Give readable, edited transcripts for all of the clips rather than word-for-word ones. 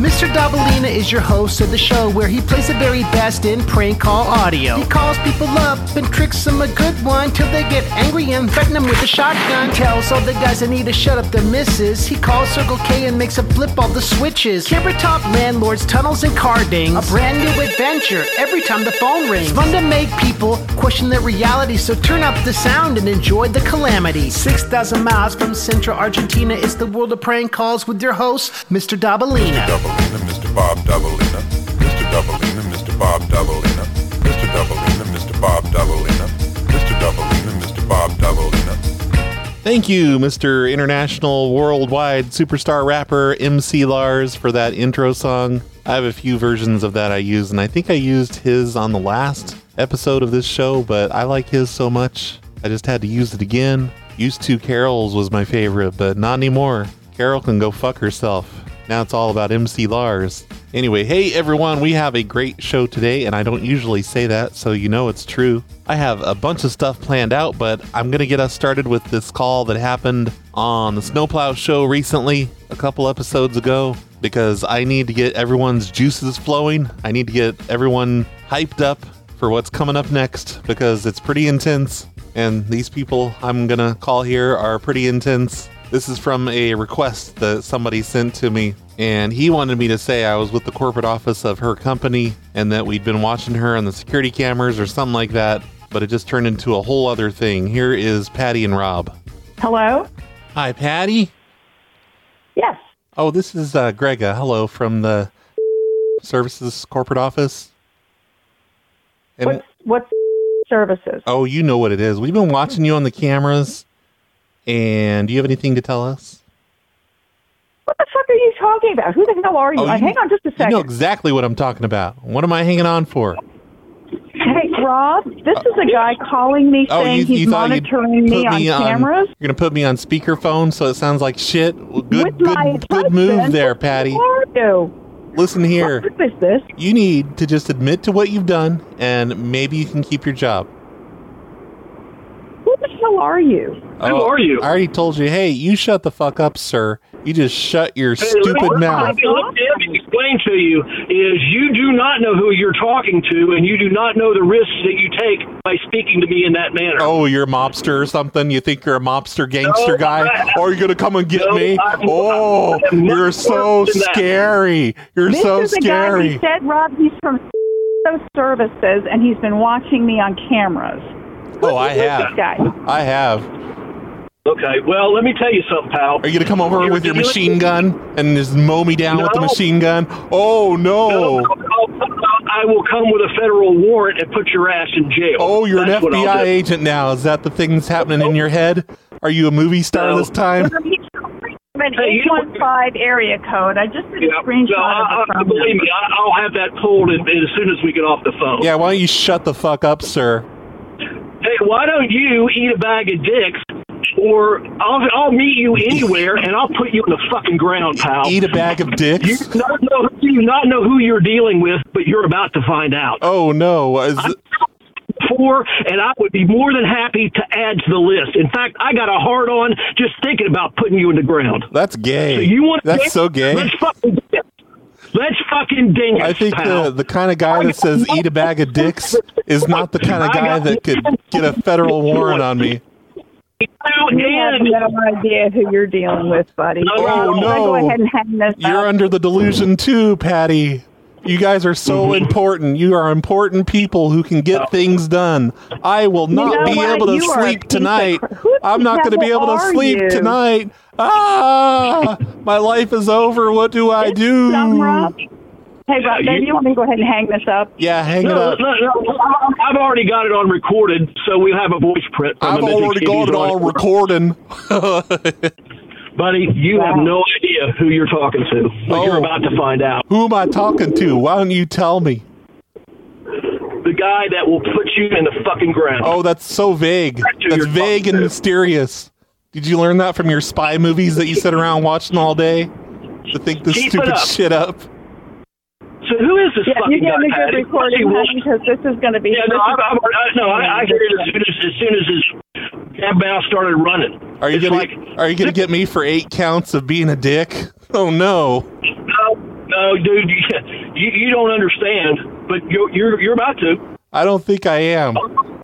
Mr. Dabalina is your host of the show where he plays the very best in prank call audio. He calls people up and tricks them a good one till they get angry and threaten them with a shotgun. Tells all the guys they need to shut up their misses. He calls Circle K and makes them flip all the switches. Camera top landlords, tunnels and car dings. A brand new adventure every time the phone rings. It's fun to make people question their reality, so turn up the sound and enjoy the calamity. 6,000 miles from central Argentina, it's the world of prank calls with your host, Mr. Dabalina. Mr. Bob Dabalina, Mr. Dabalina, Mr. Bob Dabalina, Mr. Dabalina, Mr. Bob Dabalina, Mr. Dabalina, Mr. Bob Dabalina. Thank you, Mr. International Worldwide Superstar Rapper MC Lars, for that intro song. I have a few versions of that I use, and I think I used his on the last episode of this show, but I like his so much, I just had to use it again. Used to Carol's was my favorite, but not anymore. Carol can go fuck herself. Now it's all about MC Lars. Anyway, hey everyone, we have a great show today, and I don't usually say that, so you know it's true. I have a bunch of stuff planned out, but I'm going to get us started with this call that happened on the Snowplow Show recently, a couple episodes ago, because I need to get everyone's juices flowing. I need to get everyone hyped up for what's coming up next, because it's pretty intense, and these people I'm going to call here are pretty intense. This is from a request that somebody sent to me, and he wanted me to say I was with the corporate office of her company and that we'd been watching her on the security cameras or something like that, but it just turned into a whole other thing. Here is Patty and Rob. Hello? Hi, Patty? Yes. Oh, this is Grega. Hello, from the services corporate office. And What's services? Oh, you know what it is. We've been watching you on the cameras. And do you have anything to tell us? What the fuck are you talking about? Who the hell are you? Hang on just a second. You know exactly what I'm talking about. What am I hanging on for? Hey, Rob, this is a guy calling me saying he's monitoring me on cameras. You're going to put me on speakerphone so it sounds like shit? Good move there, Patty. Who are you? Listen here. What is this? You need to just admit to what you've done, and maybe you can keep your job. Who the hell are you? Who are you? I already told you. Hey, you shut the fuck up, sir. You just shut your stupid mouth. What let me explain to you is you do not know who you're talking to, and you do not know the risks that you take by speaking to me in that manner. Oh, you're a mobster or something? You think you're a mobster gangster guy? Or are you going to come and get me? You're so scary. You're so scary. He said, Rob, he's from services, and he's been watching me on cameras. Oh, I have. I have. Okay, well, let me tell you something, pal. Are you going to come over with your machine gun and just mow me down with the machine gun? Oh, no. I will come with a federal warrant and put your ass in jail. Oh, you're an FBI agent now. Is that the thing that's happening in your head? Are you a movie star this time? An 815 area code. I just did a screenshot of the phone. Believe me, I'll have that pulled as soon as we get off the phone. Yeah, why don't you shut the fuck up, sir? Hey, why don't you eat a bag of dicks, or I'll meet you anywhere, and I'll put you in the fucking ground, pal. Eat a bag of dicks? You do not know who you're dealing with, but you're about to find out. Oh, no. And I would be more than happy to add to the list. In fact, I got a hard on just thinking about putting you in the ground. That's gay. So you want That's so gay. Let's fucking dance, I think the kind of guy that says eat a bag of dicks is not the kind of guy that could get a federal warrant on me. You have no idea who you're dealing with, buddy. Oh, no. Go ahead and hang this up. You're under the delusion, too, Patty. You guys are so important. You are important people who can get things done. I will not be able to sleep tonight. I'm not going to be able to sleep tonight. My life is over. What do I do? Hey, Rob, do you want me to go ahead and hang this up? Yeah, hang it up. I've already got it on recorded, so we'll have a voice print. I've already got it on recording. Buddy, you have no idea who you're talking to, but you're about to find out. Who am I talking to? Why don't you tell me? The guy that will put you in the fucking ground. Oh, that's so vague. That's vague and mysterious. Did you learn that from your spy movies that you sit around watching all day? To think this stupid shit up? So who is this fucking guy? You get a good recording, because this is going to be... Yeah, I hear it as soon as his damn mouth started running. Are you going to get me for 8 counts of being a dick? Oh, no. No, dude, you don't understand, but you're about to. I don't think I am.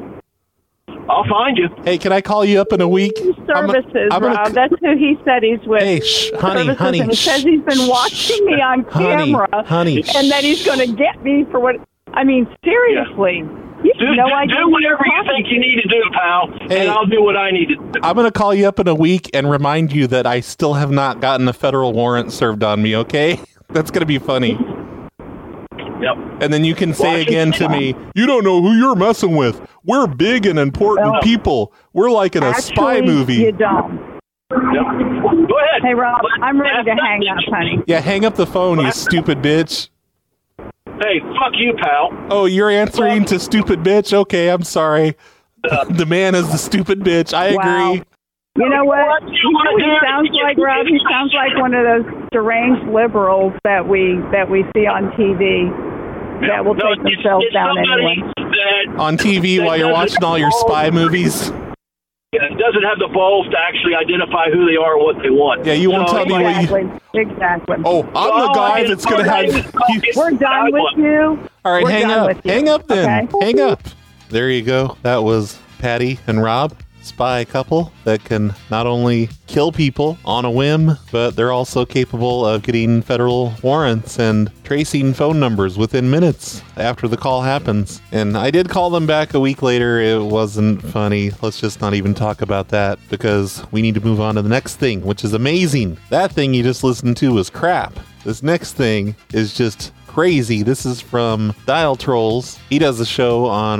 I'll find you. Hey, can I call you up in a week? Services, Rob. That's who he said he's with. Hey, honey. And he says he's been watching me on camera. Honey. And that he's going to get me for what... I mean, seriously. Yeah. You have no idea. Do whatever you think you need to do, pal, and I'll do what I need to do. I'm going to call you up in a week and remind you that I still have not gotten a federal warrant served on me, okay? That's going to be funny. Yep. And then you can say again to me, you don't know who you're messing with. We're big and important people. We're like in a spy movie. You don't. Yep. Go ahead. Hey, Rob, I'm ready to hang up, honey. Yeah, hang up the phone, you stupid bitch. Hey, fuck you, pal. Oh, you're answering to stupid bitch? Okay, I'm sorry. The man is the stupid bitch. I agree. You know what? He sounds like, Rob, he sounds like one of those deranged liberals that we see on TV that will take themselves down anyway. On TV while you're watching all your spy movies? It doesn't have the balls to actually identify who they are or what they want. Yeah, you won't tell me what you... Exactly. Oh, I'm the guy that's going to have... We're done with you. All right, hang up. Hang up then. Okay. Hang up. There you go. That was Patty and Rob. Spy couple that can not only kill people on a whim, but they're also capable of getting federal warrants and tracing phone numbers within minutes after the call happens. And I did call them back a week later. It wasn't funny. Let's just not even talk about that because we need to move on to the next thing, which is amazing. That thing you just listened to was crap. This next thing is just crazy. This is from Dial Trolls. He does a show on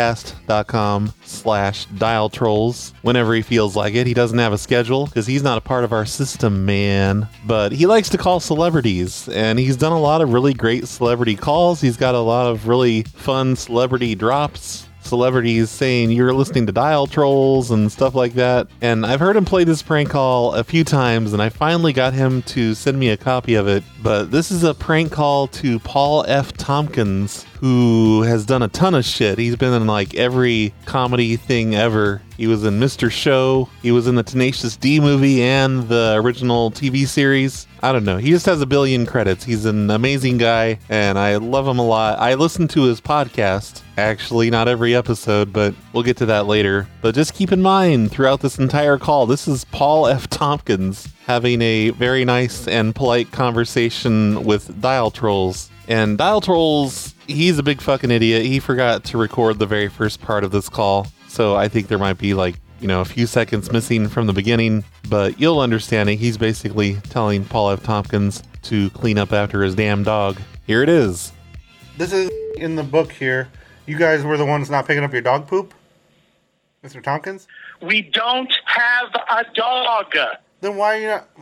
prankcast.com/Dial Trolls whenever he feels like it. He doesn't have a schedule because he's not a part of our system, man. But he likes to call celebrities, and he's done a lot of really great celebrity calls. He's got a lot of really fun celebrity drops. Celebrities saying you're listening to Dial Trolls and stuff like that. And I've heard him play this prank call a few times, and I finally got him to send me a copy of it. But this is a prank call to Paul F. Tompkins, who has done a ton of shit. He's been in like every comedy thing ever. He was in Mr. Show. He was in the Tenacious D movie and the original TV series. I don't know. He just has a billion credits. He's an amazing guy, and I love him a lot. I listen to his podcast. Actually, not every episode, but we'll get to that later. But just keep in mind, throughout this entire call, this is Paul F. Tompkins having a very nice and polite conversation with Dial Trolls. And Dial Trolls, he's a big fucking idiot. He forgot to record the very first part of this call. So I think there might be like, a few seconds missing from the beginning, but you'll understand it. He's basically telling Paul F. Tompkins to clean up after his damn dog. Here it is. This is in the book here. You guys were the ones not picking up your dog poop? Mr. Tompkins? We don't have a dog. Then why are you not...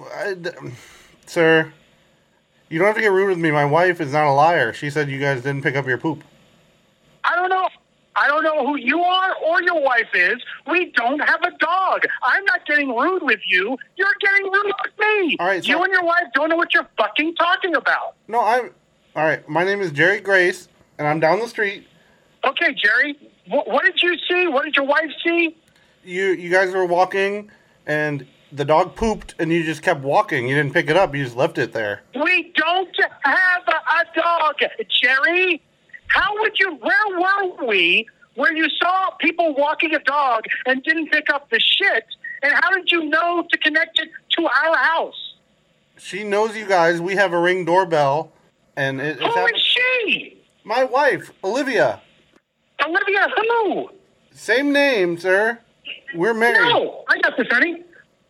sir, you don't have to get rude with me. My wife is not a liar. She said you guys didn't pick up your poop. I don't know who you are or your wife is. We don't have a dog. I'm not getting rude with you. You're getting rude with me. All right, you and your wife don't know what you're fucking talking about. No, all right, my name is Jerry Grace, and I'm down the street. Okay, Jerry, what did you see? What did your wife see? You guys were walking, and the dog pooped, and you just kept walking. You didn't pick it up. You just left it there. We don't have a dog, Jerry. Where were we where you saw people walking a dog and didn't pick up the shit? And how did you know to connect it to our house? She knows you guys. We have a Ring doorbell. And Who is she? My wife, Olivia. Olivia who? Same name, sir. We're married. No, I got this, honey.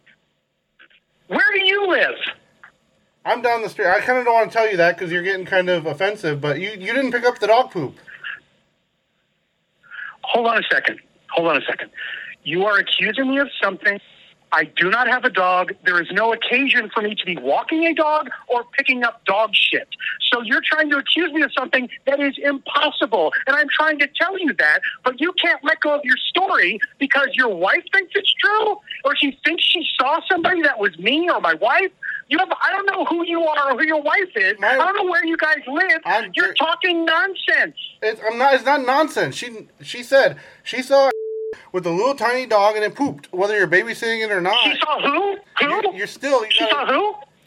Where do you live? I'm down the street. I kind of don't want to tell you that because you're getting kind of offensive, but you didn't pick up the dog poop. Hold on a second. You are accusing me of something. I do not have a dog. There is no occasion for me to be walking a dog or picking up dog shit. So you're trying to accuse me of something that is impossible. And I'm trying to tell you that, but you can't let go of your story because your wife thinks it's true or she thinks she saw somebody that was me or my wife. I don't know who you are or who your wife is. I don't know where you guys live. You're talking nonsense. It's not nonsense. She said she saw with a little tiny dog and it pooped, whether you're babysitting it or not. She saw who? Who? She saw who?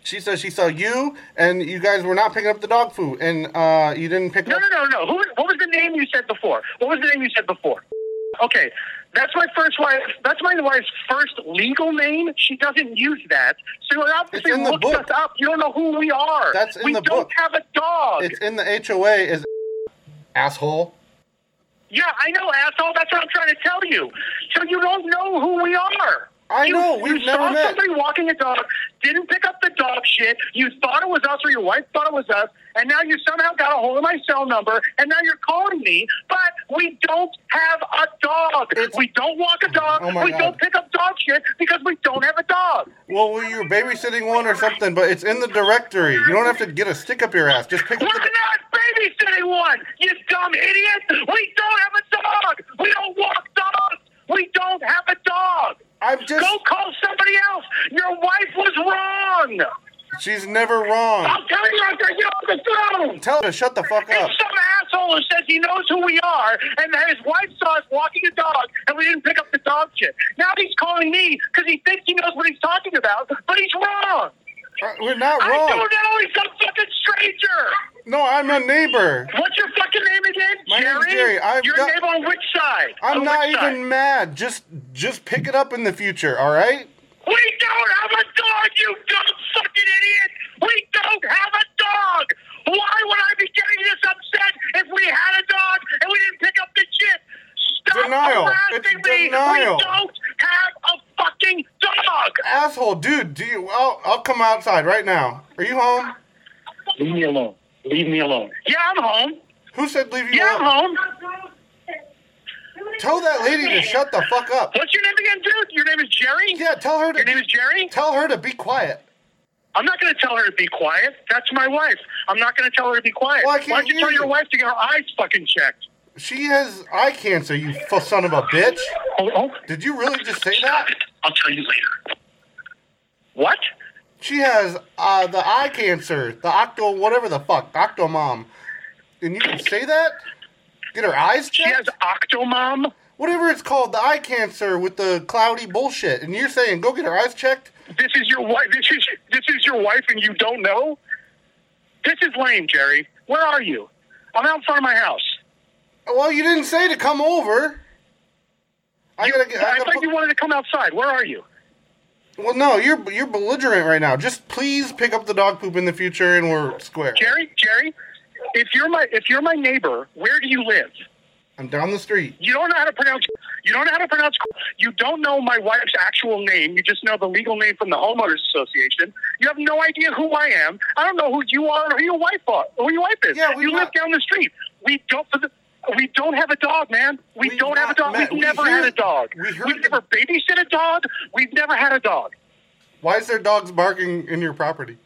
She says she saw you, and you guys were not picking up the dog food, and you didn't pick up... No. What was the name you said before? Okay, that's my first wife. That's my wife's first legal name. She doesn't use that. So you obviously looked us up. You don't know who we are. That's in the book. We don't have a dog. It's in the HOA is asshole. Yeah, I know, asshole. That's what I'm trying to tell you. So you don't know who we are. I know. We've never met. You saw somebody walking a dog, didn't pick up the dog shit. You thought it was us, or your wife thought it was us, and now you somehow got a hold of my cell number, and now you're calling me, but we don't have a dog. We don't walk a dog. We don't pick up dog shit because we don't have a dog. Well, you're babysitting one or something, but it's in the directory. You don't have to get a stick up your ass. Just pick up We're not babysitting one, you dumb idiot. We don't have a dog. We don't walk dogs. We don't have a dog. Go call somebody else. Your wife was wrong. She's never wrong. I'll tell you after I get off the phone. Tell her to shut the fuck up. It's some asshole who says he knows who we are, and that his wife saw us walking a dog, and we didn't pick up the dog shit. Now he's calling me because he thinks he knows what he's talking about, but he's wrong. We're not wrong. I don't know. He's some fucking stranger. No, I'm a neighbor. What's your fucking name again? My name's Jerry. You're a neighbor on which side? I'm not even mad. Just pick it up in the future, all right? We don't have a dog, you dumb fucking idiot! We don't have a dog! Why would I be getting this upset if we had a dog and we didn't pick up the shit? Stop harassing me! Denial. We don't have a fucking dog! Asshole, dude, I'll come outside right now. Are you home? Leave me alone. Leave me alone. Yeah, I'm home. Who said leave you alone? Yeah, I'm home. Tell that lady to shut the fuck up. What's your name again, dude? Your name is Jerry? Yeah, tell her to... Your name is Jerry? Tell her to be quiet. I'm not going to tell her to be quiet. That's my wife. I'm not going to tell her to be quiet. Well, why don't you tell your wife to get her eyes fucking checked? She has eye cancer, you son of a bitch. Oh. Did you really just say that? I'll tell you later. What? She has the eye cancer, the whatever the fuck, Octomom. And you can say that? Get her eyes checked? She has Octomom? Whatever it's called, the eye cancer with the cloudy bullshit. And you're saying go get her eyes checked? This is your wife. This is your wife, and you don't know? This is lame, Jerry. Where are you? I'm out in front of my house. Well, you didn't say to come over. I thought you wanted to come outside. Where are you? Well, no, you're belligerent right now. Just please pick up the dog poop in the future, and we're square. Jerry, if you're my neighbor, where do you live? I'm down the street. You don't know how to pronounce. You don't know my wife's actual name. You just know the legal name from the homeowners association. You have no idea who I am. I don't know who you are or who your wife is. Yeah, you live down the street. We don't have a dog, man. We don't have a dog. We've never had a dog. We've never babysit a dog. We've never had a dog. Why is there dogs barking in your property?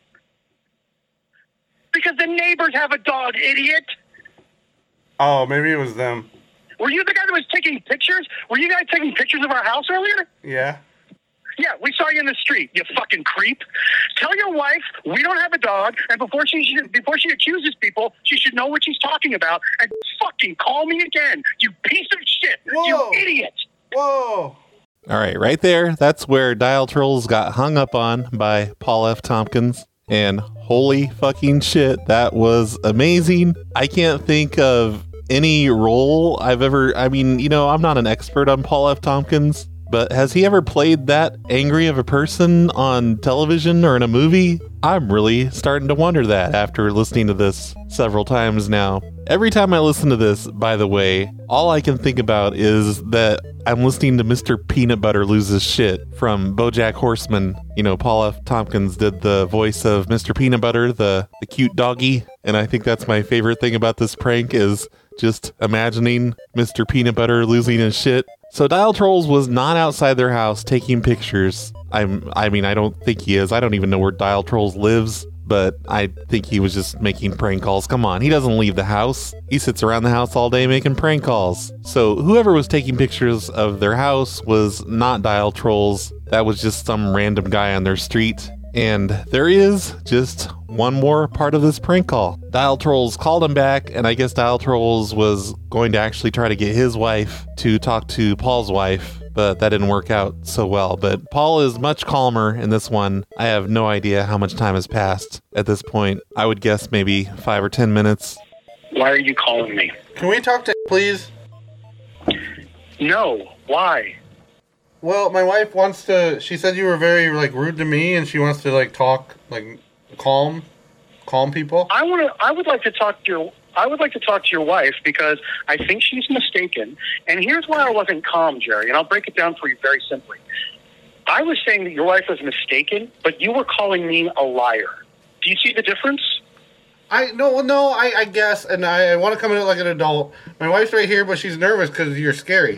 Because the neighbors have a dog, idiot. Oh, maybe it was them. Were you the guy that was taking pictures? Were you guys taking pictures of our house earlier? Yeah. Yeah, we saw you in the street, you fucking creep. Tell your wife we don't have a dog, and before she accuses people, she should know what she's talking about, and fucking call me again, you piece of shit. Whoa. You idiot. Whoa. All right, right there. That's where Dial Trolls got hung up on by Paul F. Tompkins. And holy fucking shit, that was amazing. I can't think of any role I'm not an expert on Paul F. Tompkins, but has he ever played that angry of a person on television or in a movie? I'm really starting to wonder that after listening to this several times now. Every time I listen to this, by the way, all I can think about is that I'm listening to Mr. Peanut Butter Loses Shit from BoJack Horseman. You know, Paul F. Tompkins did the voice of Mr. Peanut Butter, the cute doggy, and I think that's my favorite thing about this prank is just imagining Mr. Peanut Butter losing his shit. So Dial Trolls was not outside their house taking pictures. I don't think he is. I don't even know where Dial Trolls lives, but I think he was just making prank calls. Come on, he doesn't leave the house. He sits around the house all day making prank calls. So whoever was taking pictures of their house was not Dial Trolls. That was just some random guy on their street. And there is just one more part of this prank call. Dial Trolls called him back, and I guess Dial Trolls was going to actually try to get his wife to talk to Paul's wife. but that didn't work out so well. But Paul is much calmer in this one. I have no idea how much time has passed at this point. I would guess maybe 5 or 10 minutes. Why are you calling me? Can we talk to please? No. Why? Well, my wife wants to. She said you were very rude to me, and she wants to talk calm people. I would like to talk to your wife because I think she's mistaken. And here's why I wasn't calm, Jerry. And I'll break it down for you very simply. I was saying that your wife was mistaken, but you were calling me a liar. Do you see the difference? I guess, and I want to come in like an adult. My wife's right here, but she's nervous because you're scary.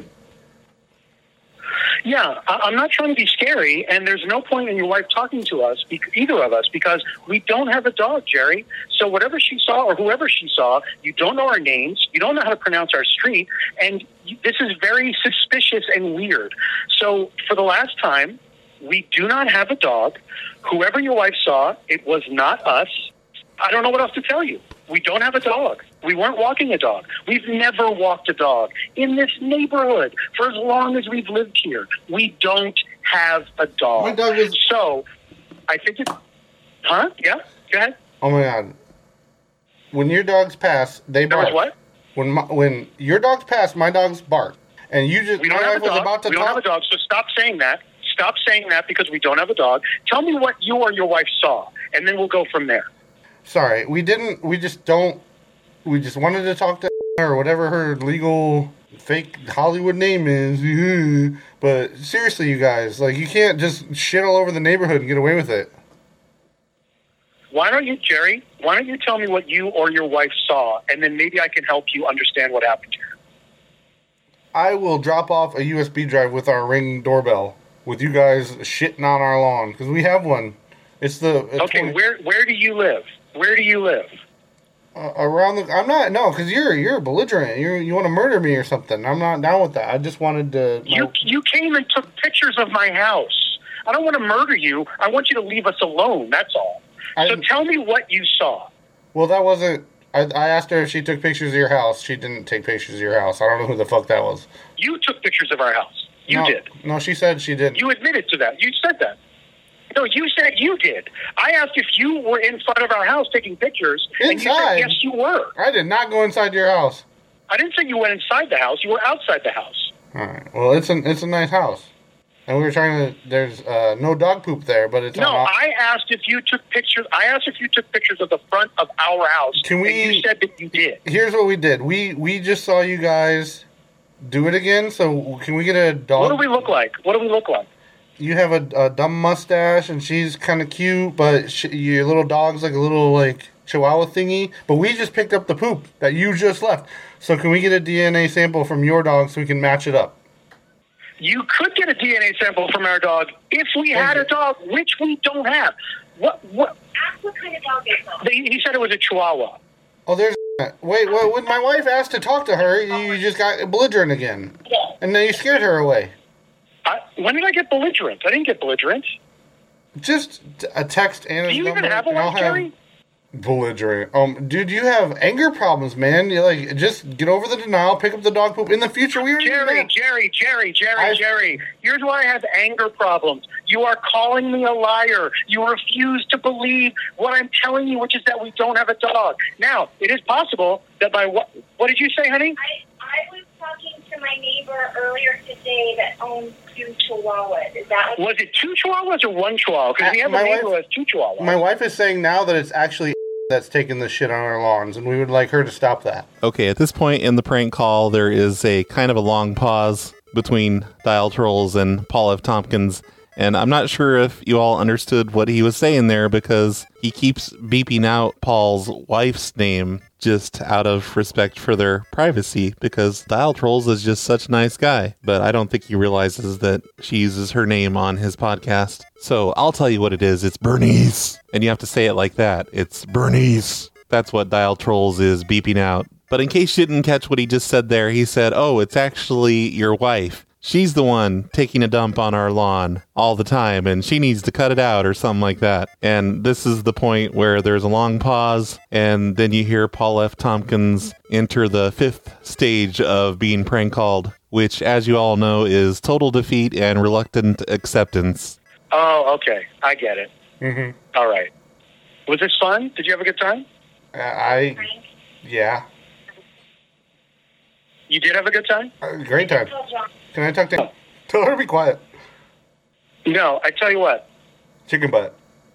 Yeah, I'm not trying to be scary, and there's no point in your wife talking to us, either of us, because we don't have a dog, Jerry. So whatever she saw or whoever she saw, you don't know our names, you don't know how to pronounce our street, and this is very suspicious and weird. So for the last time, we do not have a dog. Whoever your wife saw, it was not us. I don't know what else to tell you. We don't have a dog. We weren't walking a dog. We've never walked a dog in this neighborhood for as long as we've lived here. We don't have a dog. My dog is... So, I think it's... Huh? Yeah? Go ahead. Oh, my God. When your dogs pass, they bark. There was what? When your dogs pass, my dogs bark. And you just... We don't have a dog. We don't have a dog, so stop saying that. Stop saying that because we don't have a dog. Tell me what you or your wife saw, and then we'll go from there. Sorry, we just wanted to talk to her or whatever her legal fake Hollywood name is. But seriously, you guys, you can't just shit all over the neighborhood and get away with it. Why don't you, Jerry, tell me what you or your wife saw, and then maybe I can help you understand what happened here. I will drop off a USB drive with our Ring doorbell with you guys shitting on our lawn, because we have one. Okay, where do you live? Where do you live? I'm not, no, because you're belligerent. You want to murder me or something. I'm not down with that. I just wanted to... You came and took pictures of my house. I don't want to murder you. I want you to leave us alone, that's all. So tell me what you saw. Well, that wasn't... I asked her if she took pictures of your house. She didn't take pictures of your house. I don't know who the fuck that was. You took pictures of our house. You did. No, she said she didn't. You admitted to that. You said that. No, you said you did. I asked if you were in front of our house taking pictures, inside. And you said yes, you were. I did not go inside your house. I didn't say you went inside the house. You were outside the house. All right. Well, it's a nice house, and we were trying to. There's no dog poop there, but it's no. I asked if you took pictures. I asked if you took pictures of the front of our house. And you said that you did. Here's what we did. We just saw you guys do it again. So can we get a dog? What do we look like? You have a dumb mustache, and she's kind of cute, but your little dog's like a little, chihuahua thingy. But we just picked up the poop that you just left. So can we get a DNA sample from your dog so we can match it up? You could get a DNA sample from our dog if we had a dog, which we don't have. What? Ask what kind of dog it was. He said it was a chihuahua. Oh, there's... Wait, when my wife asked to talk to her, you just got belligerent again. Yeah. And then you scared her away. When did I get belligerent? I didn't get belligerent. Just a text and a Do you number, even have a wife, Jerry? Belligerent. Dude, you have anger problems, man. You just get over the denial, pick up the dog poop. In the future, we already Jerry. Here's why I have anger problems. You are calling me a liar. You refuse to believe what I'm telling you, which is that we don't have a dog. Now, it is possible that by what did you say, honey? I was talking to my neighbor earlier today that owns 2 chihuahuas. Is that was it 2 chihuahuas or 1 chihuahua? Because we have a neighbor who has 2 chihuahuas. My wife is saying now that it's actually that's taking the shit on our lawns, and we would like her to stop that. Okay, at this point in the prank call, there is a kind of a long pause between Dial Trolls and Paul F. Tompkins, and I'm not sure if you all understood what he was saying there because he keeps beeping out Paul's wife's name just out of respect for their privacy because Dial Trolls is just such a nice guy, but I don't think he realizes that she uses her name on his podcast. So I'll tell you what it is. It's Bernice. And you have to say it like that. It's Bernice. That's what Dial Trolls is beeping out. But in case you didn't catch what he just said there, he said, oh, it's actually your wife. she's the one taking a dump on our lawn all the time, and she needs to cut it out or something like that. And this is the point where there's a long pause, and then you hear Paul F. Tompkins enter the 5th stage of being prank called, which, as you all know, is total defeat and reluctant acceptance. Oh, okay. I get it. Mm-hmm. All right. Was this fun? Did you have a good time? Yeah. You did have a good time? Great time. Can I talk to Tell her to be quiet. No, I tell you what. Chicken butt.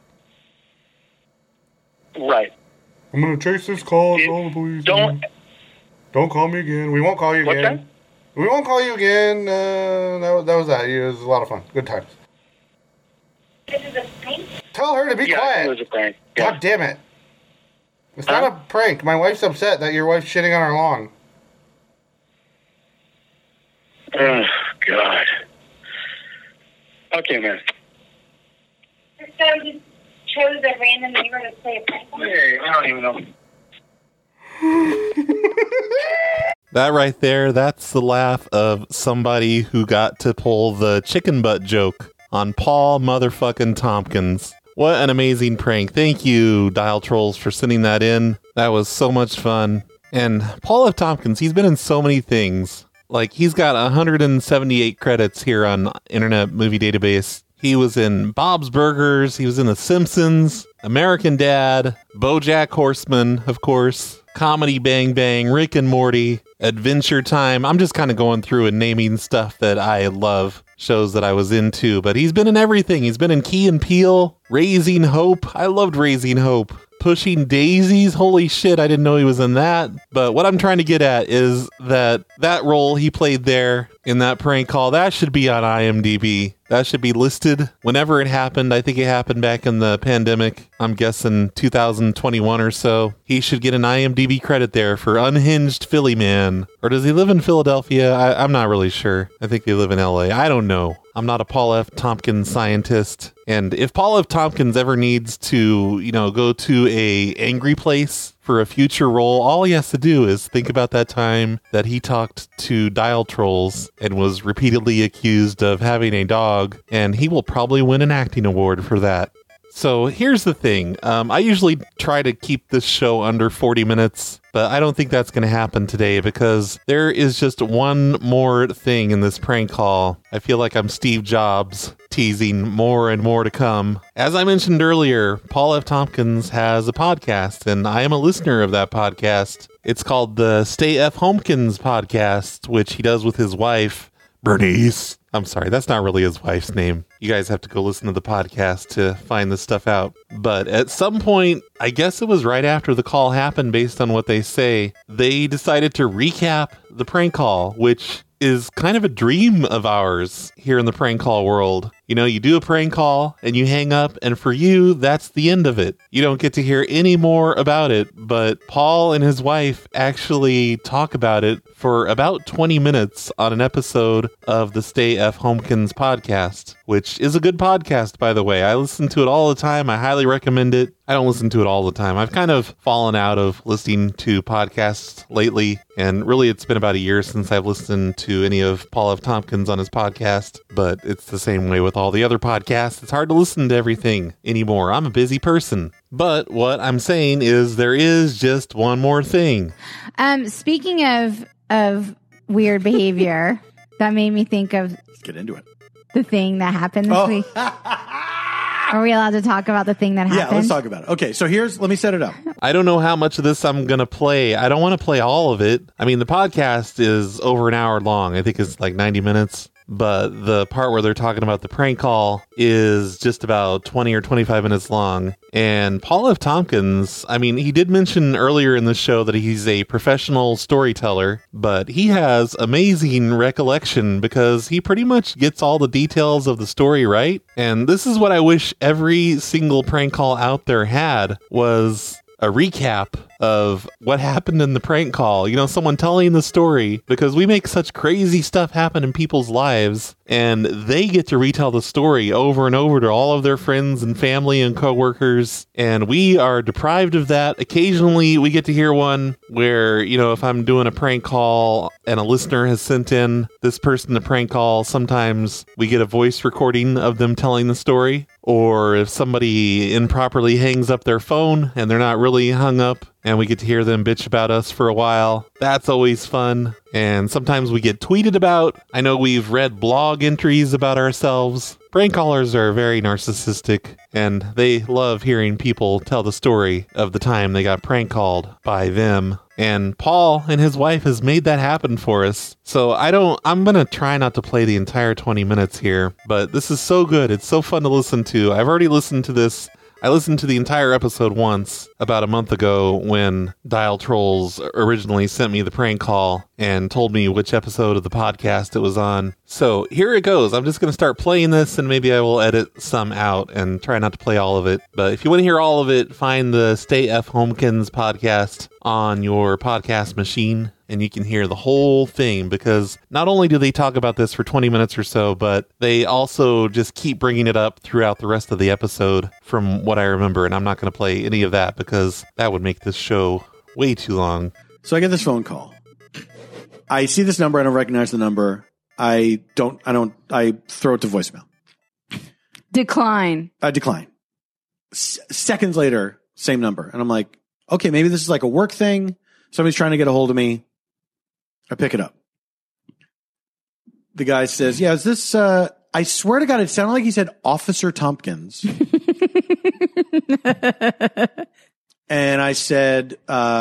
Right. I'm going to chase this call and call the police. Don't call me again. We won't call you again. What's that? We won't call you again. That was that. It was a lot of fun. Good times. This is a prank? Tell her to be quiet. It was a prank. Yeah. God damn it. It's not a prank. My wife's upset that your wife's shitting on our lawn. Oh, God. Okay, man. So you chose a random neighbor to play a prank on? Hey, I don't even know. That right there, that's the laugh of somebody who got to pull the chicken butt joke on Paul motherfucking Tompkins. What an amazing prank. Thank you, Dial Trolls, for sending that in. That was so much fun. And Paul F. Tompkins, he's been in so many things. Like, he's got 178 credits here on Internet Movie Database. He was in Bob's Burgers, he was in The Simpsons, American Dad, BoJack Horseman, of course, Comedy Bang Bang, Rick and Morty, Adventure Time. I'm just kind of going through and naming stuff that I love, shows that I was into, but he's been in everything. He's been in Key and Peele, Raising Hope. I loved Raising Hope. Pushing Daisies, holy shit, I didn't know he was in that. But what I'm trying to get at is that role he played there in that prank call, that should be on IMDb. That should be listed whenever it happened. I think it happened back in the pandemic. I'm guessing 2021 or so. He should get an IMDb credit there for Unhinged Philly Man. Or does he live in Philadelphia? I'm not really sure. I think they live in LA. I don't know. I'm not a Paul F. Tompkins scientist. And if Paul F. Tompkins ever needs to, go to a angry place for a future role, all he has to do is think about that time that he talked to Dial Trolls and was repeatedly accused of having a dog, and he will probably win an acting award for that. So here's the thing. I usually try to keep this show under 40 minutes, but I don't think that's going to happen today because there is just one more thing in this prank call. I feel like I'm Steve Jobs teasing more and more to come. As I mentioned earlier, Paul F. Tompkins has a podcast, and I am a listener of that podcast. It's called the Stay F. Homekins podcast, which he does with his wife, Bernice. I'm sorry, that's not really his wife's name. You guys have to go listen to the podcast to find this stuff out. But at some point, I guess it was right after the call happened based on what they say, they decided to recap the prank call, which is kind of a dream of ours here in the prank call world. You do a prank call and you hang up, and for you, that's the end of it. You don't get to hear any more about it, but Paul and his wife actually talk about it for about 20 minutes on an episode of the Stay F. Homekins podcast, which is a good podcast, by the way. I listen to it all the time. I highly recommend it. I don't listen to it all the time. I've kind of fallen out of listening to podcasts lately, and really it's been about a year since I've listened to any of Paul F. Tompkins on his podcast, but it's the same way with all the other podcasts. It's hard to listen to everything anymore. I'm a busy person. But what I'm saying is there is just one more thing. Speaking of weird behavior, that made me think of... Let's get into it. The thing that happened this week. Are we allowed to talk about the thing that happened? Yeah, let's talk about it. Okay, so let me set it up. I don't know how much of this I'm going to play. I don't want to play all of it. I mean, the podcast is over an hour long. I think it's like 90 minutes. But the part where they're talking about the prank call is just about 20 or 25 minutes long. And Paul F. Tompkins, I mean, he did mention earlier in the show that he's a professional storyteller, but he has amazing recollection because he pretty much gets all the details of the story right. And this is what I wish every single prank call out there had, was a recap of what happened in the prank call. You know, someone telling the story, because we make such crazy stuff happen in people's lives, and they get to retell the story over and over to all of their friends and family and coworkers, and we are deprived of that. Occasionally, we get to hear one where, you know, if I'm doing a prank call and a listener has sent in this person to prank call, sometimes we get a voice recording of them telling the story. Or if somebody improperly hangs up their phone and they're not really hung up, and we get to hear them bitch about us for a while, that's always fun. And sometimes we get tweeted about. I know we've read blog entries about ourselves. Prank callers are very narcissistic, and they love hearing people tell the story of the time they got prank called by them. And Paul and his wife has made that happen for us. So I'm going to try not to play the entire 20 minutes here, but this is so good. It's so fun to listen to. I've already listened to this. I listened to the entire episode once about a month ago when Dial Trolls originally sent me the prank call and told me which episode of the podcast it was on. So here it goes. I'm just going to start playing this, and maybe I will edit some out and try not to play all of it. But if you want to hear all of it, find the Stay F. Homekins podcast on your podcast machine, and you can hear the whole thing, because not only do they talk about this for 20 minutes or so, but they also just keep bringing it up throughout the rest of the episode from what I remember. And I'm not going to play any of that because that would make this show way too long. So I get this phone call. I see this number. I don't recognize the number. I throw it to voicemail. Decline. I decline. Seconds later, same number. And I'm like, okay, maybe this is like a work thing. Somebody's trying to get a hold of me. I pick it up. The guy says, yeah, is this, I swear to God, it sounded like he said Officer Tompkins. And I said,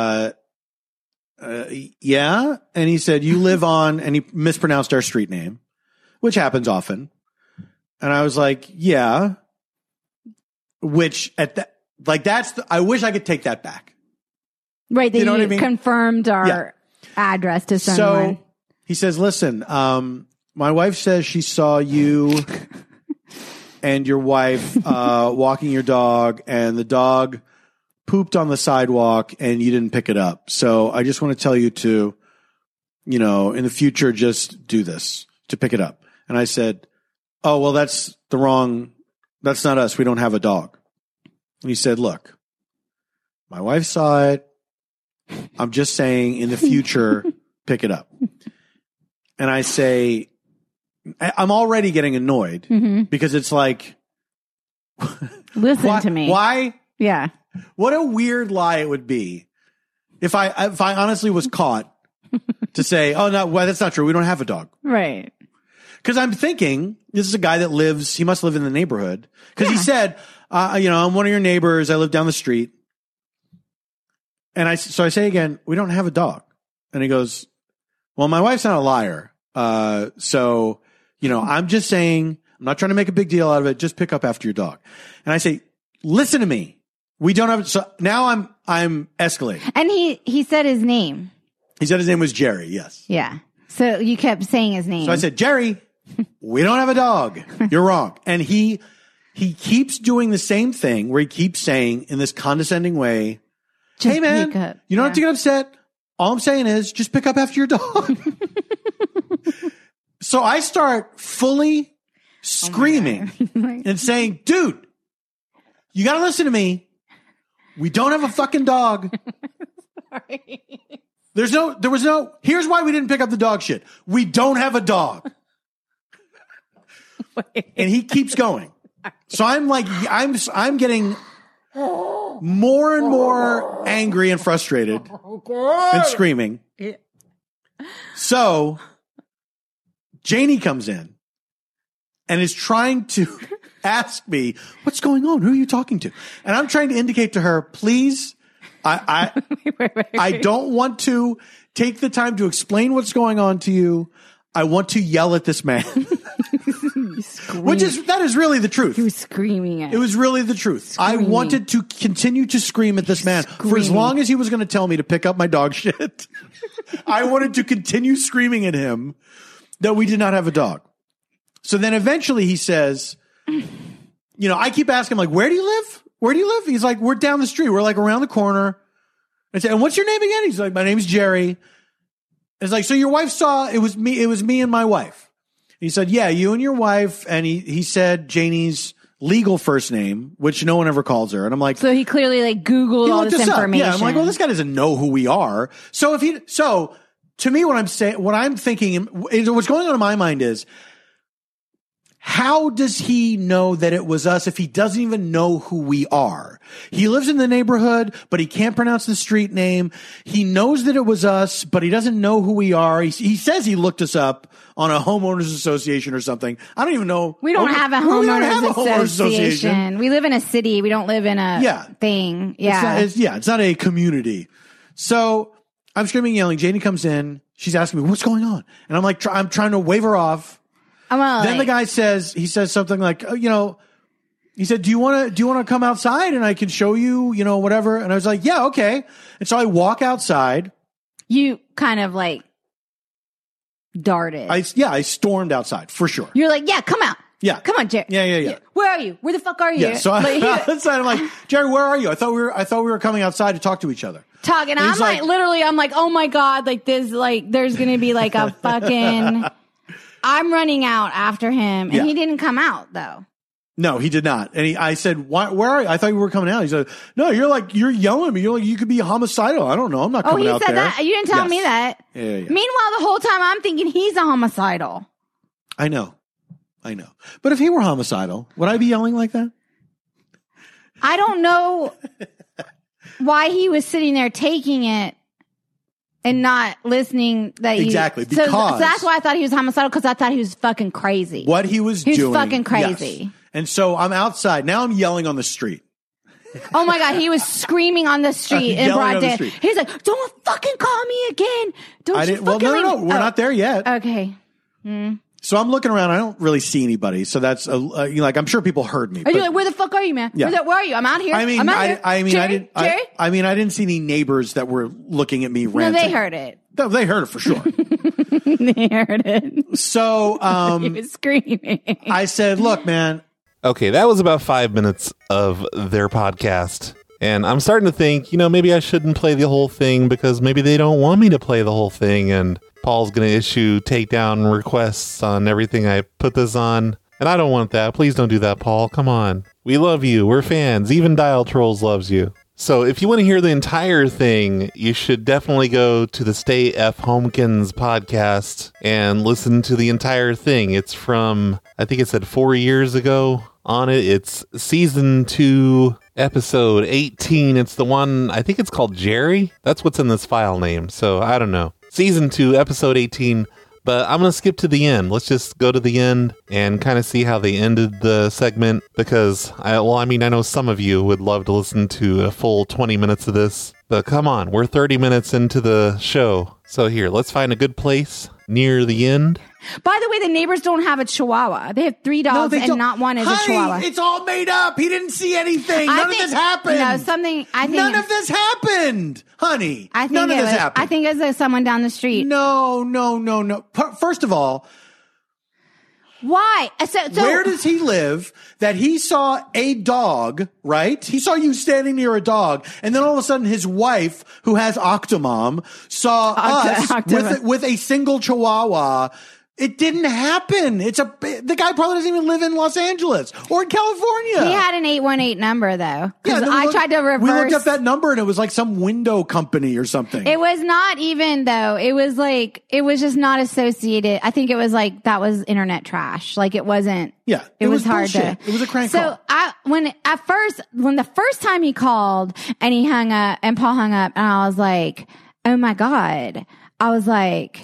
yeah. And he said, you live on, and he mispronounced our street name, which happens often. And I was like, yeah. Which at that, like, I wish I could take that back. Right. That you know what I mean? Confirmed our address to someone. So he says, listen, my wife says she saw you and your wife walking your dog, and the dog pooped on the sidewalk and you didn't pick it up. So I just want to tell you to, you know, in the future, just do this, to pick it up. And I said, oh, well, that's not us. We don't have a dog. And he said, look, my wife saw it. I'm just saying, in the future, pick it up. And I say, I'm already getting annoyed because it's like, listen to me. Why? Yeah. What a weird lie it would be if I honestly was caught to say, oh, no, well, that's not true. We don't have a dog. Right. Because I'm thinking, this is a guy that he must live in the neighborhood. Because he said, you know, I'm one of your neighbors. I live down the street. And so I say again, we don't have a dog. And he goes, well, my wife's not a liar. So, you know, I'm just saying, I'm not trying to make a big deal out of it. Just pick up after your dog. And I say, listen to me. We don't have, so now I'm escalating. And he said his name. He said his name was Jerry. Yes. Yeah. So you kept saying his name. So I said, Jerry, we don't have a dog. You're wrong. And he keeps doing the same thing where he keeps saying in this condescending way, just hey man, you don't have to get upset. All I'm saying is just pick up after your dog. So I start fully screaming and saying, dude, you got to listen to me. We don't have a fucking dog. Sorry. Here's why we didn't pick up the dog shit. We don't have a dog. And he keeps going. So I'm like, I'm getting more and more angry and frustrated and screaming. So Janie comes in and is trying to ask me, what's going on? Who are you talking to? And I'm trying to indicate to her, please, I don't want to take the time to explain what's going on to you. I want to yell at this man. That is really the truth. He was screaming at it. It was really the truth. I wanted to continue to scream at this man for as long as he was going to tell me to pick up my dog shit. I wanted to continue screaming at him that we did not have a dog. So then eventually he says, you know, I keep asking him, like, where do you live? Where do you live? He's like, we're down the street. We're like around the corner. I said, and what's your name again? He's like, my name's Jerry. It's like, so your wife saw, it was me and my wife. He said, yeah, you and your wife. And he said Janie's legal first name, which no one ever calls her. And I'm like, so he clearly like Googled all this information. Yeah, I'm like, well, this guy doesn't know who we are. So to me, what I'm thinking, what's going on in my mind is, how does he know that it was us if he doesn't even know who we are? He lives in the neighborhood, but he can't pronounce the street name. He knows that it was us, but he doesn't know who we are. He says he looked us up on a homeowners association or something. I don't even know. We don't have a homeowners association. We live in a city. We don't live in a thing. Yeah. It's not a community. So I'm screaming, yelling. Janie comes in. She's asking me, what's going on? And I'm like, I'm trying to wave her off. Then the guy says something like, he said, do you want to come outside and I can show you, whatever. And I was like, yeah, okay. And so I walk outside. You kind of like darted. I stormed outside for sure. You're like, yeah, come out. Yeah. Come on, Jerry. Yeah. Where are you? Where the fuck are you? Yeah. So I'm like, Jerry, where are you? I thought we were coming outside to talk to each other. And I'm like, literally, I'm like, oh my God, like this, like there's going to be like a fucking, I'm running out after him. And he didn't come out though. No, he did not. And I said, where are you? I thought you were coming out. He said, no, you're yelling at me. You're like, you could be homicidal. I don't know. I'm not coming out there. Oh, he said that? You didn't tell me that. Yeah. Meanwhile, the whole time I'm thinking he's a homicidal. I know. But if he were homicidal, would I be yelling like that? I don't know why he was sitting there taking it and not listening. Exactly. So that's why I thought he was homicidal, because I thought he was fucking crazy. What he was doing. He was fucking crazy. Yes. And so I'm outside. Now I'm yelling on the street. Oh my God. He was screaming on the street in broad day. He's like, don't fucking call me again. No. We're not there yet. Okay. So I'm looking around. I don't really see anybody. So that's like, I'm sure people heard me. Are you like, where the fuck are you, man? Yeah. Where are you? I'm out here. I didn't see any neighbors that were looking at me ranting. No, they heard it. No, they heard it for sure. They heard it. So, he was screaming. I said, look, man. Okay, that was about 5 minutes of their podcast. And I'm starting to think, maybe I shouldn't play the whole thing because maybe they don't want me to play the whole thing. And Paul's going to issue takedown requests on everything I put this on. And I don't want that. Please don't do that, Paul. Come on. We love you. We're fans. Even Dial Trolls loves you. So if you want to hear the entire thing, you should definitely go to the Stay F. Homekins podcast and listen to the entire thing. It's from, I think it said 4 years ago on it. It's season 2, episode 18. It's the one, I think it's called Jerry. That's what's in this file name. So I don't know. Season 2, episode 18. But I'm going to skip to the end. Let's just go to the end and kind of see how they ended the segment. Because, I know some of you would love to listen to a full 20 minutes of this. But come on, we're 30 minutes into the show. So here, let's find a good place near the end. By the way, the neighbors don't have a chihuahua. They have 3 dogs and not one is a chihuahua. It's all made up. He didn't see anything. None of this happened. None of this happened, honey. None of this happened. I think it was someone down the street. No. First of all, why? So where does he live that he saw a dog, right? He saw you standing near a dog, and then all of a sudden his wife, who has Octomom, saw us with a single chihuahua. It didn't happen. The guy probably doesn't even live in Los Angeles or in California. He had an 818 number though. Yeah, I tried to reverse. We looked up that number and it was like some window company or something. It was not even though. It was just not associated. I think it was like that was internet trash. Like it wasn't. Yeah, it was hard bullshit. It was a crank call. So when the first time he called and he hung up and Paul hung up and I was like, oh my God. I was like,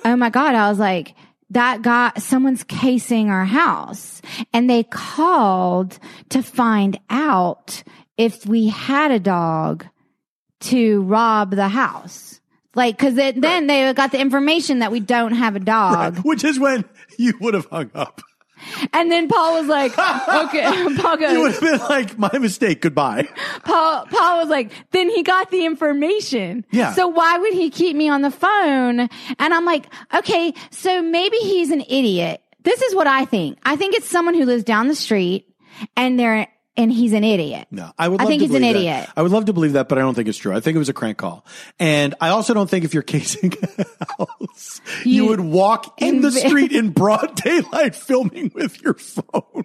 that guy, someone's casing our house. And they called to find out if we had a dog to rob the house. Like, cause then they got the information that we don't have a dog. Right. Which is when you would have hung up. And then Paul was like, okay. Paul goes, you would have been like, my mistake, goodbye. Paul was like, then he got the information. Yeah. So why would he keep me on the phone? And I'm like, okay, so maybe he's an idiot. This is what I think. I think it's someone who lives down the street and they're and he's an idiot. No, I would. I Love think to he's an believe idiot. that. I would love to believe that, but I don't think it's true. I think it was a crank call, and I also don't think if you're casing a house, you would walk in the street in broad daylight filming with your phone.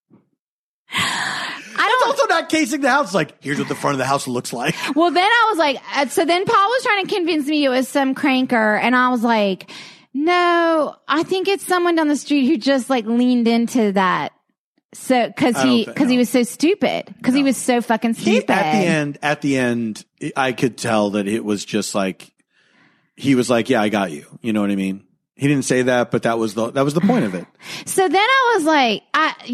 It's also not casing the house. Like, here's what the front of the house looks like. Well, then I was like, so then Paul was trying to convince me it was some cranker, and I was like, no, I think it's someone down the street who just like leaned into that. So, cause he was so stupid. Cause he was so fucking stupid. At the end, I could tell that it was just like, he was like, yeah, I got you. You know what I mean? He didn't say that, but that was the point of it. So then I was like,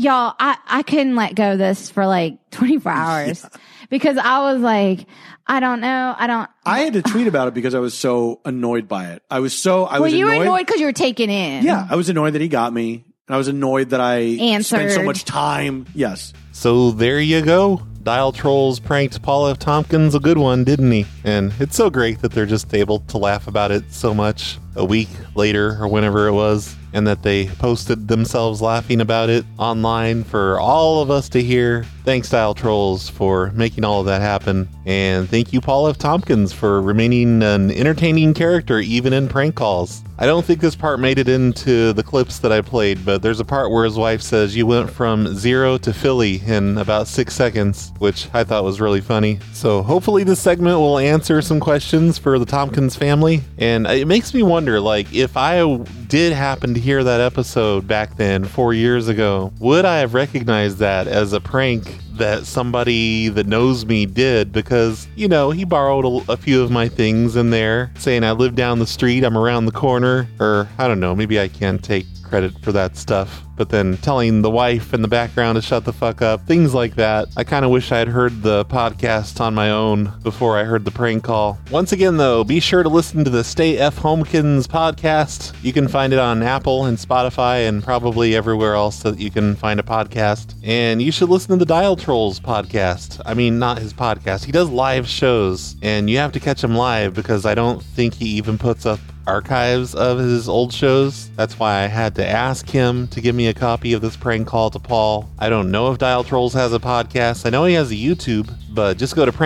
I couldn't let go of this for like 24 hours because I was like, I don't know. I had to tweet about it because I was so annoyed by it. I was annoyed. You were annoyed because you were taken in. Yeah. I was annoyed that he got me. And I was annoyed that I spent so much time. Yes. So there you go. Dial Trolls pranked Paul F. Tompkins a good one, didn't he? And it's so great that they're just able to laugh about it so much a week later or whenever it was, and that they posted themselves laughing about it online for all of us to hear. Thanks, Dial Trolls, for making all of that happen. And thank you, Paul F. Tompkins, for remaining an entertaining character even in prank calls. I don't think this part made it into the clips that I played, but there's a part where his wife says you went from 0 to Philly in about 6 seconds, which I thought was really funny. So hopefully this segment will answer some questions for the Tompkins family. And it makes me wonder, like, if I did happen to hear that episode back then 4 years ago, would I have recognized that as a prank that somebody that knows me did? Because, you know, he borrowed a few of my things in there, saying I live down the street, I'm around the corner, or I don't know, maybe I can't take credit for that stuff. But then telling the wife in the background to shut the fuck up, things like that. I kind of wish I had heard the podcast on my own before I heard the prank call. Once again, though, be sure to listen to the Stay F. Homekins podcast. You can find it on Apple and Spotify and probably everywhere else that you can find a podcast. And you should listen to the Dial Trolls podcast. I mean, not his podcast. He does live shows, and you have to catch him live because I don't think he even puts up archives of his old shows. That's why I had to ask him to give me a copy of this prank call to Paul. I don't know if Dial Trolls has a podcast. I know he has a YouTube, but just go to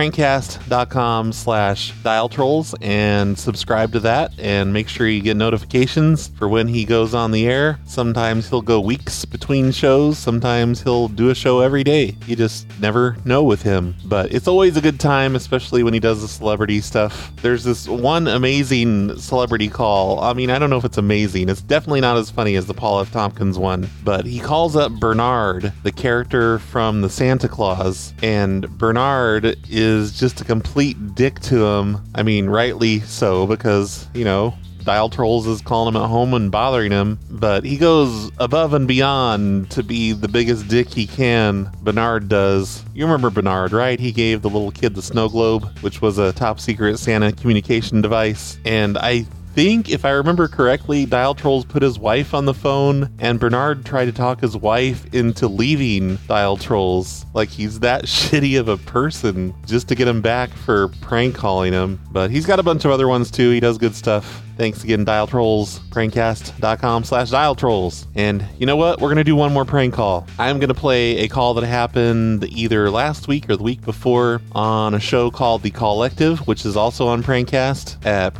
prankcast.com/dialtrolls and subscribe to that, and make sure you get notifications for when he goes on the air. Sometimes he'll go weeks between shows. Sometimes he'll do a show every day. You just never know with him, but it's always a good time, especially when he does the celebrity stuff. There's this one amazing celebrity call. I mean, I don't know if it's amazing. It's definitely not as funny as the Paul F. Tompkins one, but he calls up Bernard, the character from the Santa Claus, and Bernard is just a complete dick to him. I mean, rightly so, because, you know, Dial Trolls is calling him at home and bothering him, but he goes above and beyond to be the biggest dick he can. Bernard does. You remember Bernard, right? He gave the little kid the snow globe, which was a top secret Santa communication device, and I think, if I remember correctly, Dial Trolls put his wife on the phone, and Bernard tried to talk his wife into leaving Dial Trolls. Like, he's that shitty of a person just to get him back for prank calling him. But he's got a bunch of other ones too. He does good stuff. Thanks again, Dial Trolls. Prankcast.com/dialtrolls. And you know what? We're going to do one more prank call. I'm going to play a call that happened either last week or the week before on a show called The Collective, which is also on Prankcast at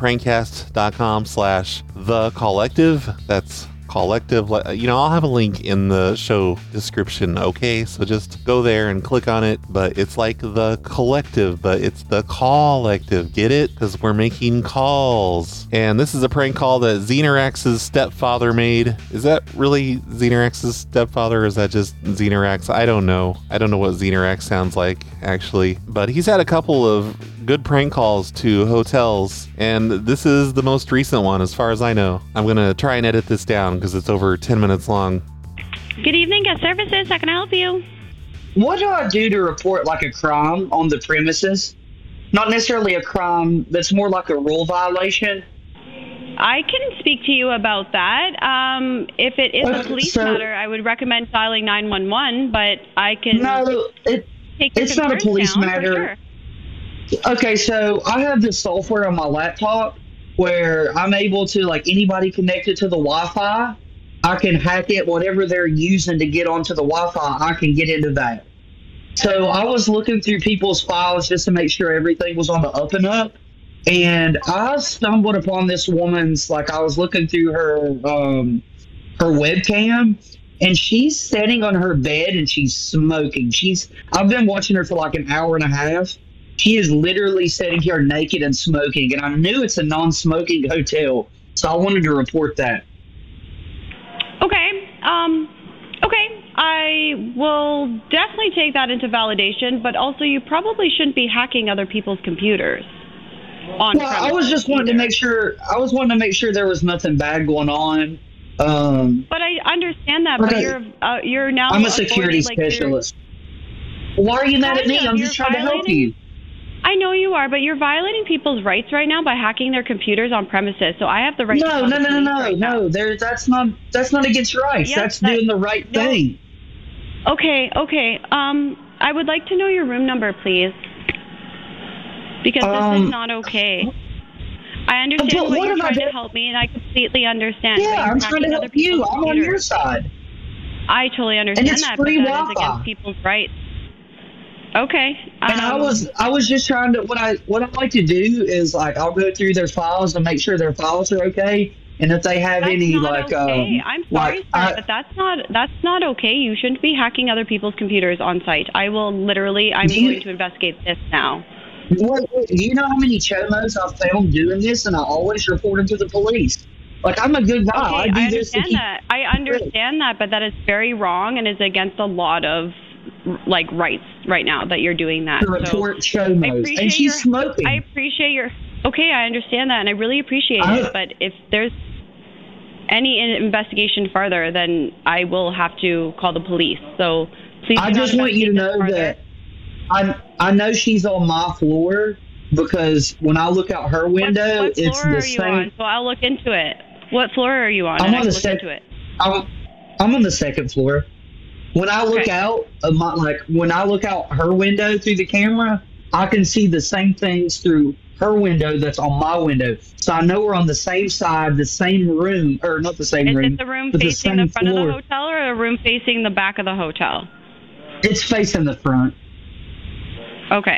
prankcast.com/thecollective. That's Collective. You know, I'll have a link in the show description, okay? So just go there and click on it. But it's like The Collective, but it's The Collective. Get it? Because we're making calls. And this is a prank call that Xenarax's stepfather made. Is that really Xenarax's stepfather, or is that just Xenarax? I don't know. I don't know what Xenarax sounds like, actually. But he's had a couple of good prank calls to hotels, and this is the most recent one as far as I know. I'm going to try and edit this down because it's over 10 minutes long. Good evening, guest services. How can I help you? What do I do to report like a crime on the premises? Not necessarily a crime, that's more like a rule violation. I can speak to you about that. If it is a police matter, I would recommend dialing 911, but I can take it's not a police matter. Okay, so I have this software on my laptop where I'm able to, like, anybody connected to the Wi-Fi, I can hack it, whatever they're using to get onto the Wi-Fi, I can get into that. So I was looking through people's files just to make sure everything was on the up and up. And I stumbled upon this woman's, like, I was looking through her webcam, and she's sitting on her bed and she's smoking. I've been watching her for like an hour and a half. She is literally sitting here naked and smoking, and I knew it's a non-smoking hotel, so I wanted to report that. Okay. Okay. I will definitely take that into validation, but also you probably shouldn't be hacking other people's computers. I was just wanting to make sure. I was wanting to make sure there was nothing bad going on. But I understand that. Okay. But you're now. I'm a security specialist. Why are you mad at me? I'm just trying to help you. I know you are, but you're violating people's rights right now by hacking their computers on premises. So I have the right. No. That's not against rights. Yes, that's doing the right thing. Okay. I would like to know your room number, please. Because this is not okay. I understand what you're trying to help me, and I completely understand. Yeah, I'm trying to help you. I'm on your side. I totally understand and it's that, free but that Wi-Fi. is against people's rights. Okay. And I was just trying to what I like to do is like I'll go through their files and make sure their files are okay. And if they have any like okay. I'm sorry, sir, but that's not okay. You shouldn't be hacking other people's computers on site. I'm going to investigate this now. Do you know how many chomos I've found doing this, and I always report them to the police? Like, I'm a good guy. Okay, I understand that. I understand that, but that is very wrong and is against a lot of like rights right now that you're doing that. To report chomos, and she's smoking. I appreciate your. Okay, I understand that, and I really appreciate it. But if there's any investigation further, then I will have to call the police. So please. I just want you to know that. I know she's on my floor because when I look out her window, what it's the same. Floor are you on? So I'll look into it. What floor are you on? I'm on the second. I'm on the second floor. When I look out of when I look out her window through the camera, I can see the same things through her window that's on my window. So I know we're on the same side, the same room, or not the same room. Is it the room facing the front of the hotel or a room facing the back of the hotel? It's facing the front. Okay.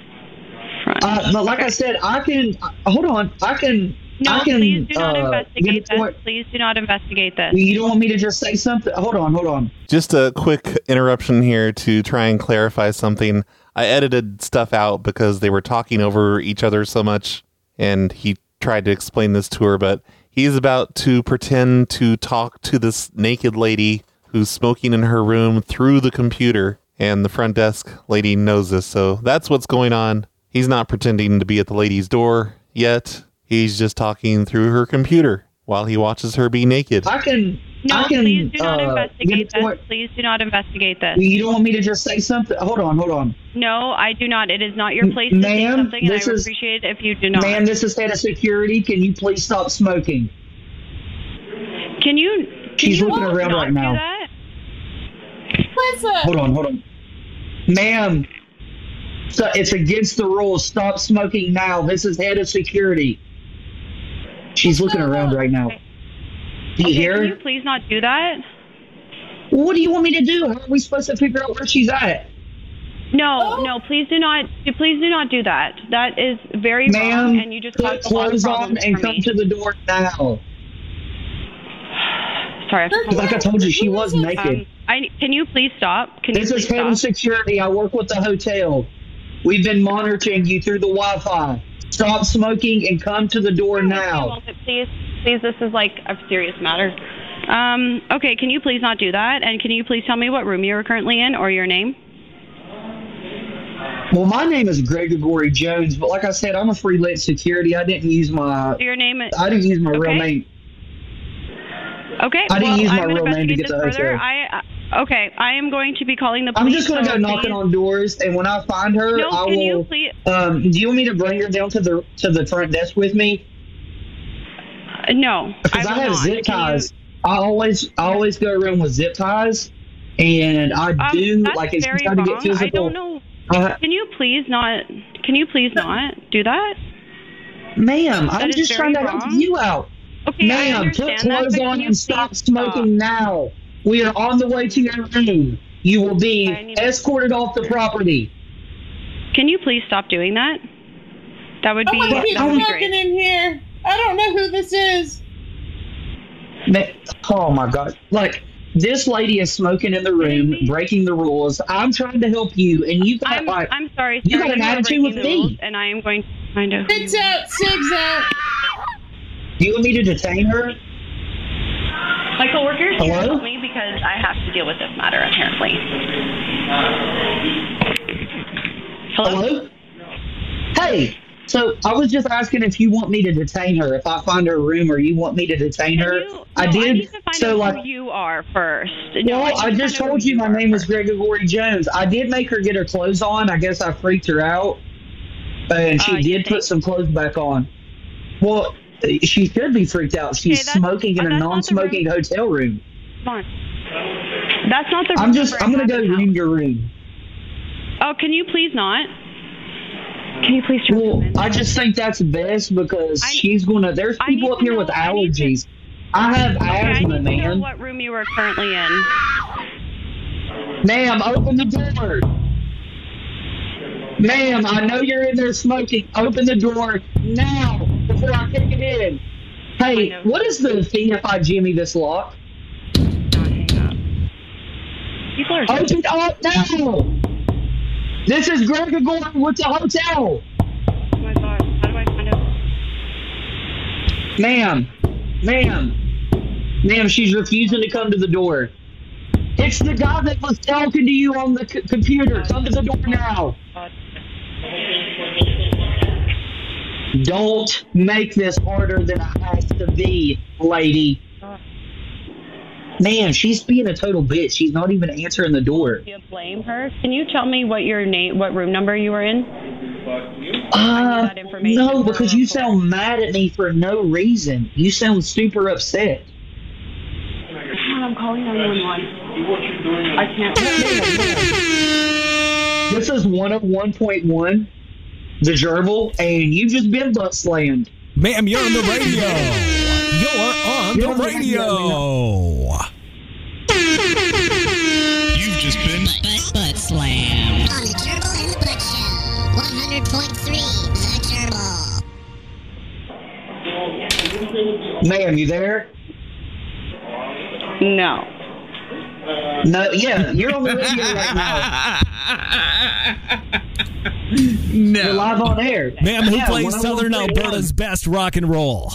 But like I said, I can hold on. No, please do not investigate this. Please do not investigate this. You don't want me to just say something? Hold on. Just a quick interruption here to try and clarify something. I edited stuff out because they were talking over each other so much, and he tried to explain this to her, but he's about to pretend to talk to this naked lady who's smoking in her room through the computer. And the front desk lady knows this, so that's what's going on. He's not pretending to be at the lady's door yet. He's just talking through her computer while he watches her be naked. Please do not investigate this. Please do not investigate this. You don't want me to just say something? Hold on. No, I do not. It is not your place to say something, and I would appreciate it if you do not. Ma'am, this is head of security. Can you please stop smoking? She's looking around right now. Listen. Hold on. Ma'am, so it's against the rules. Stop smoking now. This is head of security. She's looking around right now. Do you hear her? Can you please not do that? What do you want me to do? How are we supposed to figure out where she's at? No, please do not do that. That is very wrong, and you just put clothes on and come to the door now. Sorry, like I told you, she was naked. Can you please stop? This is head of security. I work with the hotel. We've been monitoring you through the Wi-Fi. Stop smoking and come to the door now. Please, this is like a serious matter. Okay, can you please not do that? And can you please tell me what room you're currently in or your name? Well, my name is Gregory Jones, but like I said, I'm a freelance security. I didn't use my your name. I didn't use my real name. Okay. I didn't use my real name to get the hotel. I am going to be calling the police. I'm just going to go knocking on doors, and when I find her, I will. You please? Do you want me to bring her down to the front desk with me? No, because I have zip ties. I always go around with zip ties, and I do like if she's trying to get physical. I don't know. Can you please not do that, ma'am? I'm just trying to help you out. Okay, ma'am, put clothes on and stop smoking now. We are on the way to your room. you will be escorted off the property. Can you please stop doing that? That would be Someone keeps great. smoking in here. I don't know who this is. Oh my God! Like, this lady is smoking in the room, breaking the rules. I'm trying to help you, and you got I'm sorry, you sir, got an are attitude with breaking the rules, me. and I am going to find out. Sigs out. Do you want me to detain her? My coworkers here Hello? help me because I have to deal with this matter apparently. Hello? Hey, so I was just asking if you want me to detain her, if I find her room, or you want me to detain her. I did. I need to find so, out like, who you are first. well, I just told you my name was Gregory Jones. I did make her get her clothes on. I guess I freaked her out, and she did put some clothes back on. Well, she should be freaked out. She's smoking in a non-smoking hotel room. Come on. That's not the room. I'm going to go room to room. Oh, can you please not? Can you please Well, I just think that's best because she's going to... There's people up here with allergies. I have asthma, I need to know man. what room you are currently in. Ma'am, open the door. Ma'am, I know you're in there smoking. Open the door now before I kick it in. Hey, what is the fee if I jimmy this lock? People are open up now. This is Gregory with the hotel. Oh my God, how do I find out? Ma'am, she's refusing to come to the door. It's the guy that was talking to you on the computer. Come to the door now. Don't make this harder than it has to be, lady. Man, she's being a total bitch. She's not even answering the door. You blame her? Can you tell me what your name, what room number you were in? No, because you sound mad at me for no reason. You sound super upset. I'm calling 911. I can't. This is 101.1, the Gerbil, and you've just been butt slammed. Ma'am, you're on the radio. You're on the radio. You've just been butt slammed on the Gerbil and the Butt Show. 100.3, the Gerbil. Ma'am, you there? No. No, yeah, you're on the radio right now. No. You're live on air. Ma'am, who Yeah, plays 101.1. Southern Alberta's best rock and roll?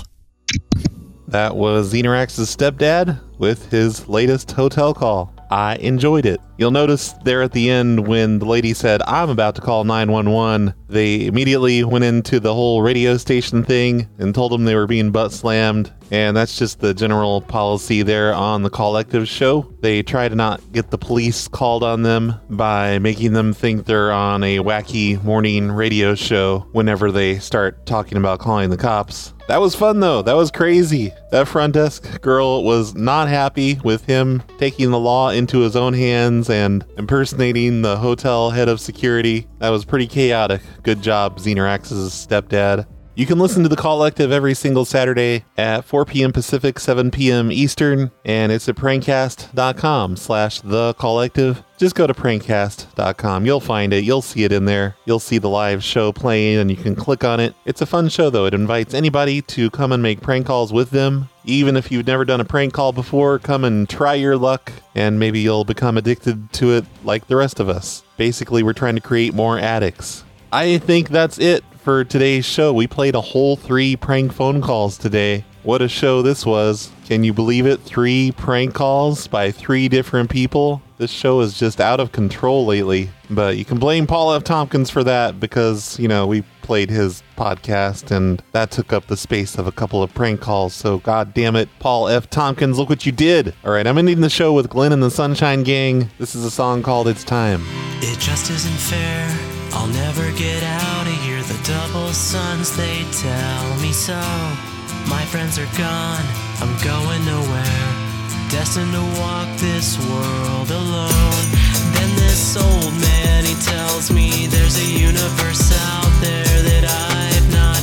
That was Xenorax's stepdad with his latest hotel call. I enjoyed it. You'll notice there at the end when the lady said, I'm about to call 911, they immediately went into the whole radio station thing and told them they were being butt slammed. And that's just the general policy there on the Collective show. They try to not get the police called on them by making them think they're on a wacky morning radio show whenever they start talking about calling the cops. That was fun though. That was crazy. That front desk girl was not happy with him taking the law into his own hands and impersonating the hotel head of security. That was pretty chaotic. Good job, Xenorax's stepdad. You can listen to The Collective every single Saturday at 4 p.m. Pacific, 7 p.m. Eastern, and it's at prankcast.com/The Collective. Just go to prankcast.com. You'll find it. You'll see it in there. You'll see the live show playing, and you can click on it. It's a fun show, though. It invites anybody to come and make prank calls with them. Even if you've never done a prank call before, come and try your luck, and maybe you'll become addicted to it like the rest of us. Basically, we're trying to create more addicts. I think that's it for today's show. We played a whole 3 prank phone calls today. What a show this was. Can you believe it? 3 prank calls by 3 different people. This show is just out of control lately. But you can blame Paul F. Tompkins for that because, you know, we played his podcast and that took up the space of a couple of prank calls. So, god damn it, Paul F. Tompkins, look what you did. All right, I'm ending the show with Glenn and the Sunshine Gang. This is a song called It's Time. It just isn't fair. I'll never get out of here. The double suns, they tell me so. My friends are gone, I'm going nowhere. Destined to walk this world alone. Then this old man, he tells me there's a universe out there that I've not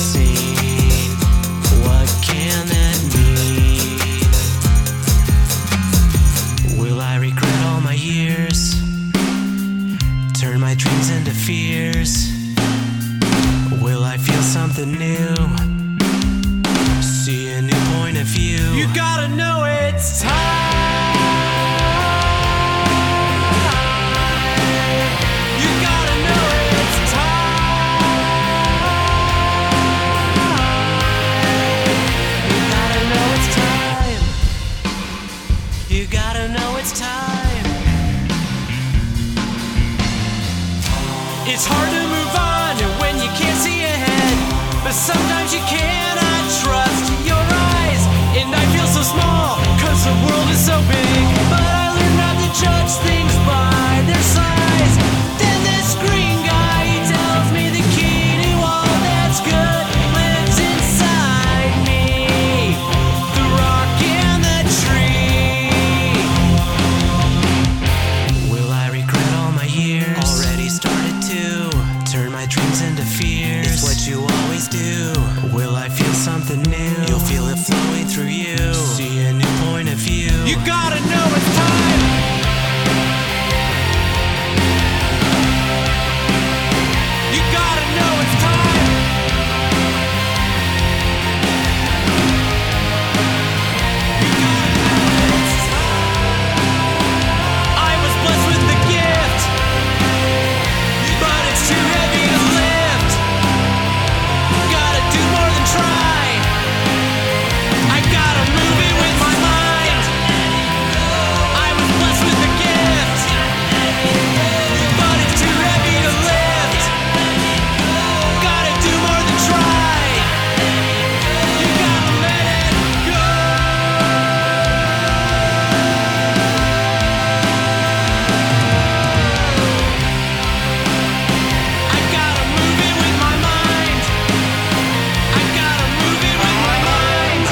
seen. What can that mean? Will I regret all my years something new. See a new point of view. You gotta know it's time. You gotta know it's time. You gotta know it's time. You gotta know it's time. It's hard to move on when you can't see ahead, but sometimes you cannot trust your eyes. And I feel so small, cause the world is so big, but I learned not to judge things by their size. Then this green guy, he tells me the key to all that's good lives inside me. The rock and the tree. Will I regret all my years? Already started to turn my dreams into fears. It's what you always do. Will I feel something new? You'll feel it flowing through you. See a new point of view. You gotta know it's time. You gotta know it's time. You gotta know it's time. I was blessed with the gift, but it's too heavy to lift. Gotta do more than try. I gotta move it with my mind. I was blessed with the gift, but it's too heavy to lift. Gotta do more than try. You gotta let it go. I gotta move it with my mind. I gotta move it with my mind.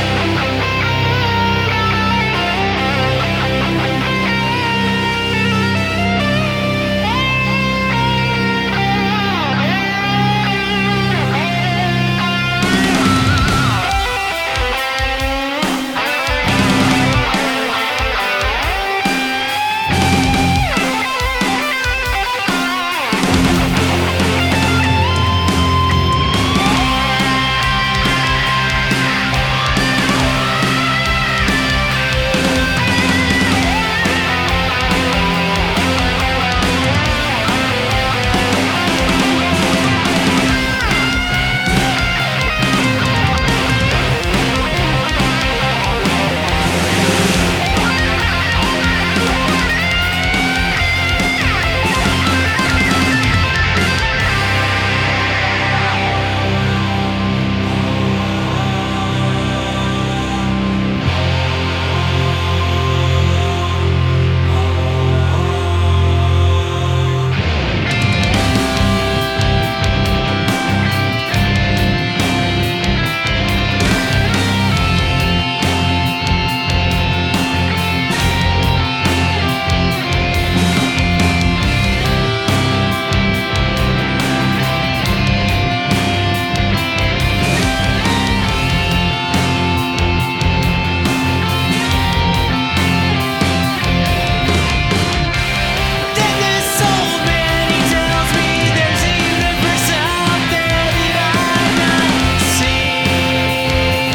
Then this old man, he tells me there's a universe out there that I've not seen.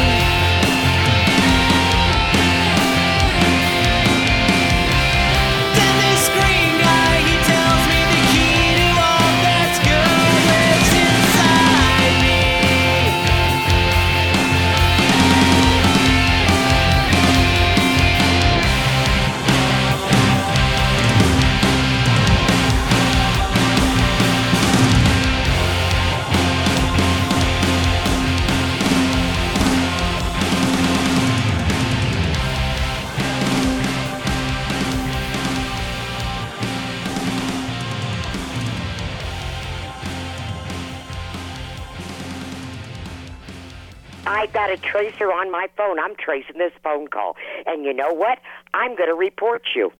Then this green guy, he tells me the key to all that's good lives inside me. I've got a tracer on my phone. I'm tracing this phone call. And you know what? I'm going to report you.